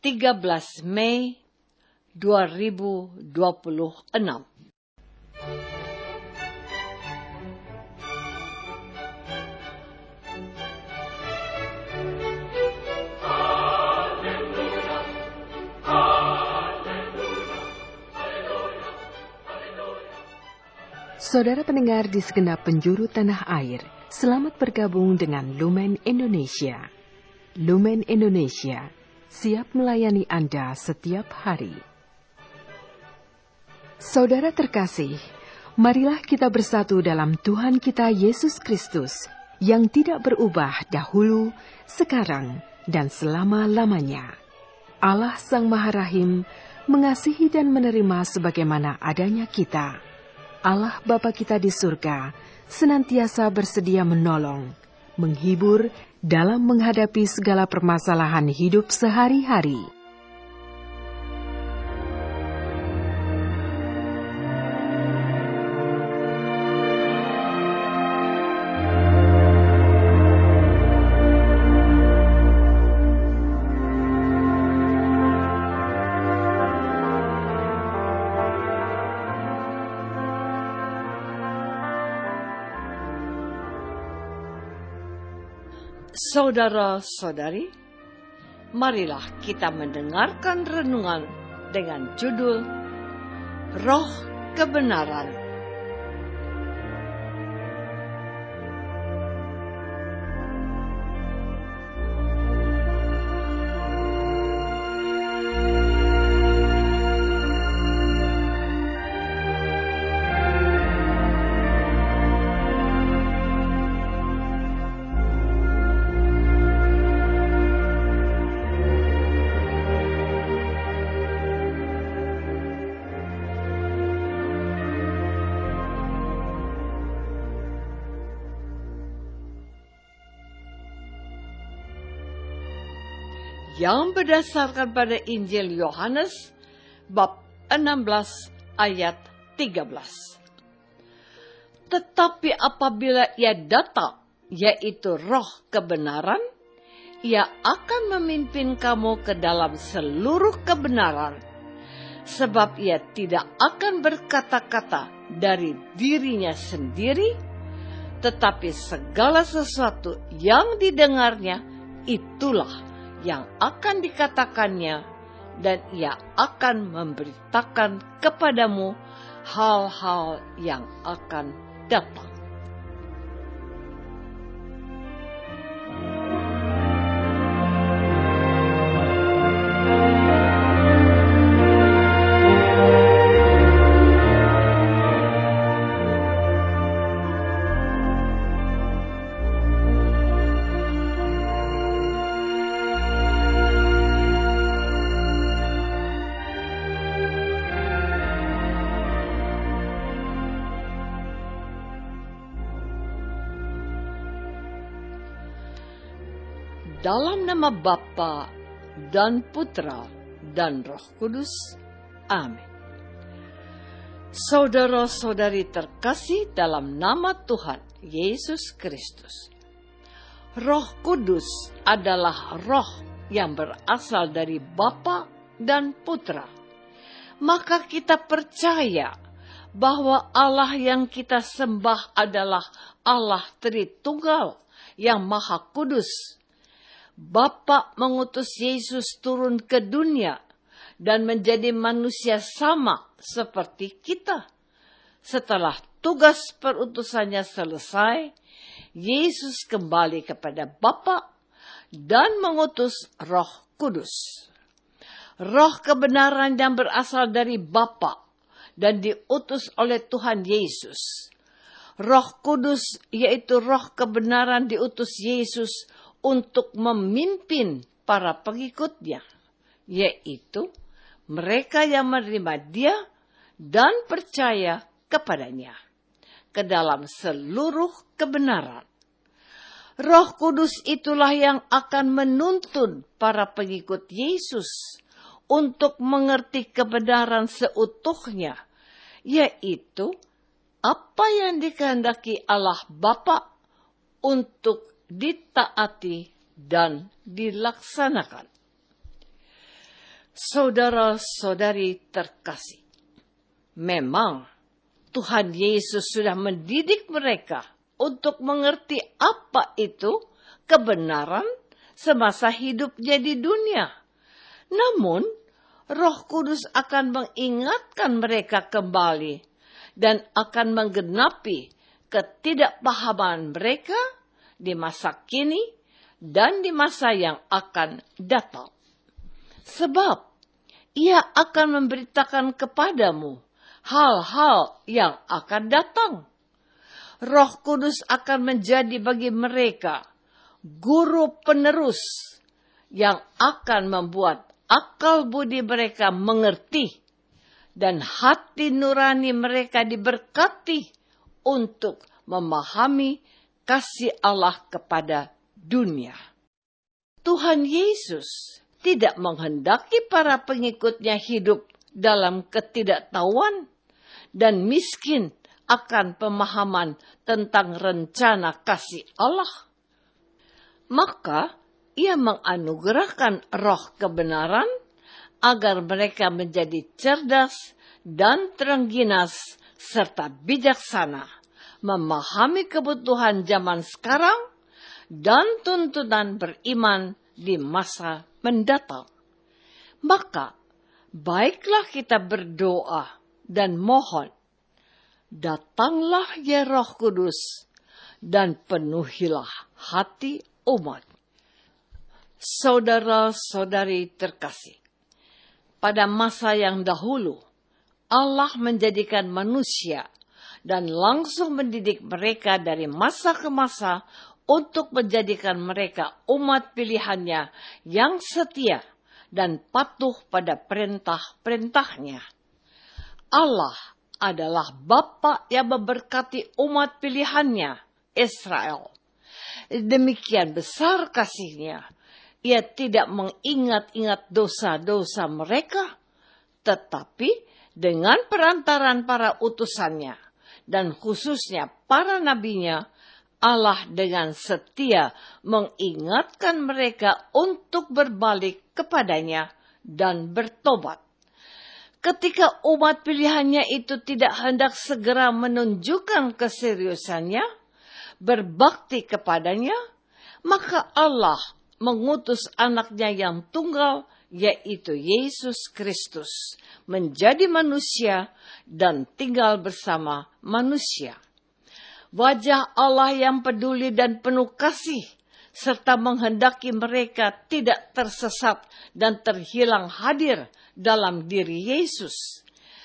13 Mei 2026. Saudara pendengar di segenap penjuru tanah air, selamat bergabung dengan Lumen Indonesia. Lumen Indonesia, siap melayani Anda setiap hari. Saudara terkasih, marilah kita bersatu dalam Tuhan kita Yesus Kristus, yang tidak berubah dahulu, sekarang, dan selama-lamanya. Allah Sang Maha Rahim mengasihi dan menerima sebagaimana adanya kita. Allah Bapa kita di surga senantiasa bersedia menolong, menghibur dalam menghadapi segala permasalahan hidup sehari-hari. Saudara-saudari, marilah kita mendengarkan renungan dengan judul Roh Kebenaran. Yang berdasarkan pada Injil Yohanes bab 16 ayat 13. Tetapi apabila ia datang, yaitu Roh Kebenaran, ia akan memimpin kamu ke dalam seluruh kebenaran, sebab ia tidak akan berkata-kata dari dirinya sendiri, tetapi segala sesuatu yang didengarnya itulah yang akan dikatakannya, dan ia akan memberitakan kepadamu hal-hal yang akan datang. Dalam nama Bapa dan Putra dan Roh Kudus. Amin. Saudara-saudari terkasih dalam nama Tuhan Yesus Kristus. Roh Kudus adalah roh yang berasal dari Bapa dan Putra. Maka kita percaya bahwa Allah yang kita sembah adalah Allah Tritunggal yang Maha Kudus. Bapa mengutus Yesus turun ke dunia dan menjadi manusia sama seperti kita. Setelah tugas perutusannya selesai, Yesus kembali kepada Bapa dan mengutus Roh Kudus. Roh kebenaran yang berasal dari Bapa dan diutus oleh Tuhan Yesus. Roh Kudus yaitu roh kebenaran diutus Yesus untuk memimpin para pengikutnya, yaitu mereka yang menerima Dia dan percaya kepadanya, ke dalam seluruh kebenaran. Roh Kudus itulah yang akan menuntun para pengikut Yesus untuk mengerti kebenaran seutuhnya, yaitu apa yang dikehendaki Allah Bapa untuk ditaati dan dilaksanakan. Saudara-saudari terkasih, memang Tuhan Yesus sudah mendidik mereka untuk mengerti apa itu kebenaran semasa hidupnya di dunia. Namun, Roh Kudus akan mengingatkan mereka kembali dan akan menggenapi ketidakpahaman mereka di masa kini dan di masa yang akan datang. Sebab Ia akan memberitakan kepadamu hal-hal yang akan datang. Roh Kudus akan menjadi bagi mereka guru penerus yang akan membuat akal budi mereka mengerti dan hati nurani mereka diberkati untuk memahami kasih Allah kepada dunia. Tuhan Yesus tidak menghendaki para pengikutnya hidup dalam ketidaktahuan dan miskin akan pemahaman tentang rencana kasih Allah. Maka Ia menganugerahkan roh kebenaran agar mereka menjadi cerdas dan terengginas serta bijaksana, memahami kebutuhan zaman sekarang dan tuntunan beriman di masa mendatang. Maka, baiklah kita berdoa dan mohon, datanglah ya Roh Kudus dan penuhilah hati umat. Saudara-saudari terkasih, pada masa yang dahulu, Allah menjadikan manusia dan langsung mendidik mereka dari masa ke masa untuk menjadikan mereka umat pilihannya yang setia dan patuh pada perintah-perintahnya. Allah adalah Bapa yang memberkati umat pilihannya, Israel. Demikian besar kasih-Nya, Ia tidak mengingat-ingat dosa-dosa mereka, tetapi dengan perantaran para utusannya, dan khususnya para nabinya, Allah dengan setia mengingatkan mereka untuk berbalik kepadanya dan bertobat. Ketika umat pilihannya itu tidak hendak segera menunjukkan keseriusannya, berbakti kepadanya, maka Allah mengutus anaknya yang tunggal, yaitu Yesus Kristus, menjadi manusia dan tinggal bersama manusia. Wajah Allah yang peduli dan penuh kasih, serta menghendaki mereka tidak tersesat dan terhilang hadir dalam diri Yesus.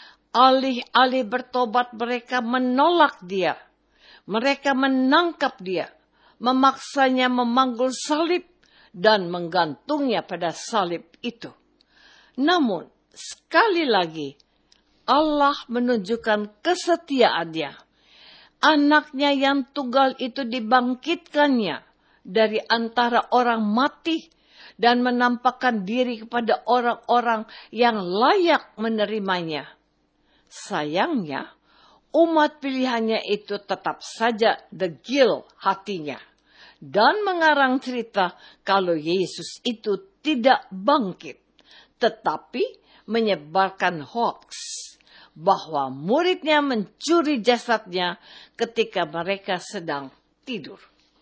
Alih-alih bertobat, mereka menolak Dia. Mereka menangkap Dia, memaksanya memanggul salib, dan menggantungnya pada salib itu. Namun, sekali lagi, Allah menunjukkan kesetiaan-Nya. Anaknya yang tunggal itu dibangkitkannya dari antara orang mati dan menampakkan diri kepada orang-orang yang layak menerimanya. Sayangnya, umat pilihannya itu tetap saja degil hatinya dan mengarang cerita kalau Yesus itu tidak bangkit, tetapi menyebarkan hoax bahwa muridnya mencuri jasadnya ketika mereka sedang tidur.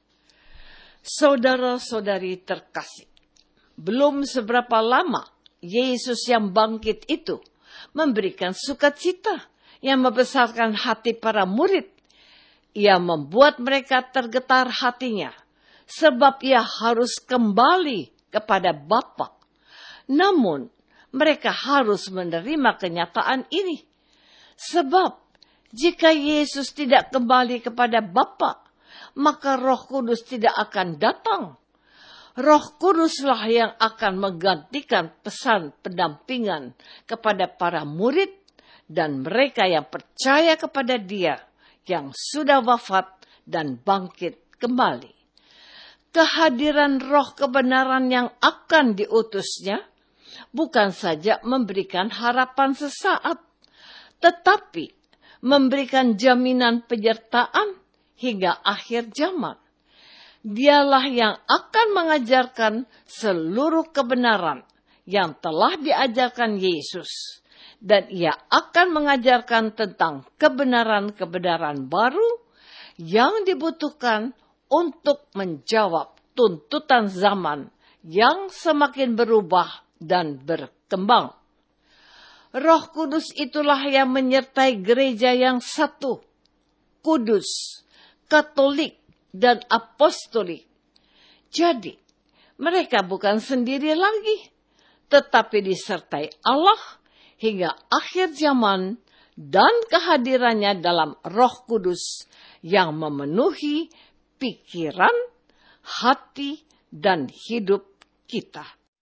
Saudara-saudari terkasih, belum seberapa lama Yesus yang bangkit itu memberikan sukacita yang membesarkan hati para murid. Ia membuat mereka tergetar hatinya, sebab Ia harus kembali kepada Bapa. Namun, mereka harus menerima kenyataan ini. Sebab, jika Yesus tidak kembali kepada Bapa, maka Roh Kudus tidak akan datang. Roh Kuduslah yang akan menggantikan pesan pendampingan kepada para murid dan mereka yang percaya kepada Dia yang sudah wafat dan bangkit kembali. Kehadiran roh kebenaran yang akan diutusnya bukan saja memberikan harapan sesaat, tetapi memberikan jaminan penyertaan hingga akhir zaman. Dialah yang akan mengajarkan seluruh kebenaran yang telah diajarkan Yesus. Dan ia akan mengajarkan tentang kebenaran-kebenaran baru yang dibutuhkan untuk menjawab tuntutan zaman yang semakin berubah dan berkembang. Roh Kudus itulah yang menyertai gereja yang satu, kudus, katolik, dan apostolik. Jadi, mereka bukan sendiri lagi, tetapi disertai Allah hingga akhir zaman dan kehadirannya dalam Roh Kudus yang memenuhi pikiran, hati, dan hidup kita.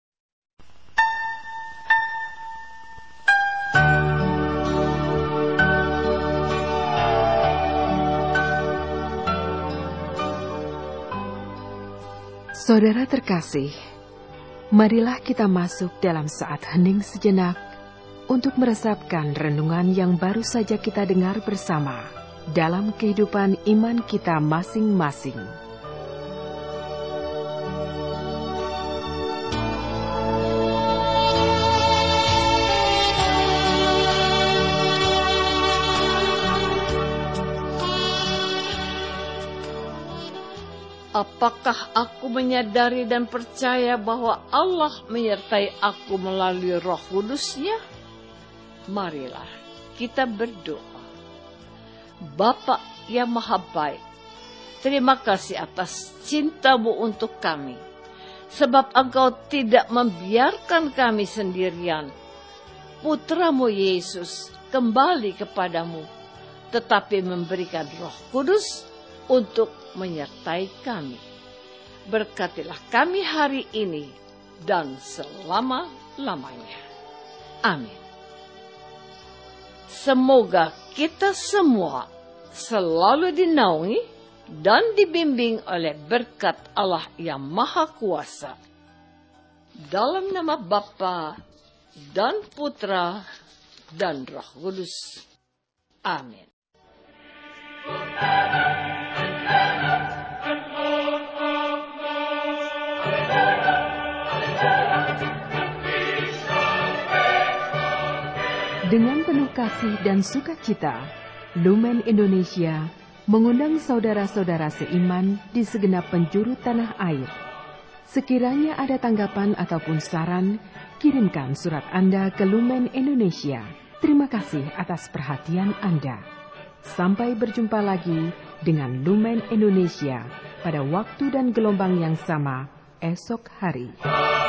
Saudara terkasih, marilah kita masuk dalam saat hening sejenak untuk meresapkan renungan yang baru saja kita dengar bersama dalam kehidupan iman kita masing-masing. Apakah aku menyadari dan percaya bahwa Allah menyertai aku melalui Roh Kudus-Nya? Marilah kita berdoa. Bapa yang Maha Baik, terima kasih atas cinta-Mu untuk kami, sebab Engkau tidak membiarkan kami sendirian. Putra-Mu Yesus kembali kepadamu, tetapi memberikan Roh Kudus untuk menyertai kami. Berkatilah kami hari ini dan selama-lamanya. Amin. Semoga kita semua selalu dinaungi dan dibimbing oleh berkat Allah yang Maha Kuasa. Dalam nama Bapa dan Putra dan Roh Kudus. Amin. Dengan penuh kasih dan sukacita, Lumen Indonesia mengundang saudara-saudara seiman di segenap penjuru tanah air. Sekiranya ada tanggapan ataupun saran, kirimkan surat Anda ke Lumen Indonesia. Terima kasih atas perhatian Anda. Sampai berjumpa lagi dengan Lumen Indonesia pada waktu dan gelombang yang sama esok hari.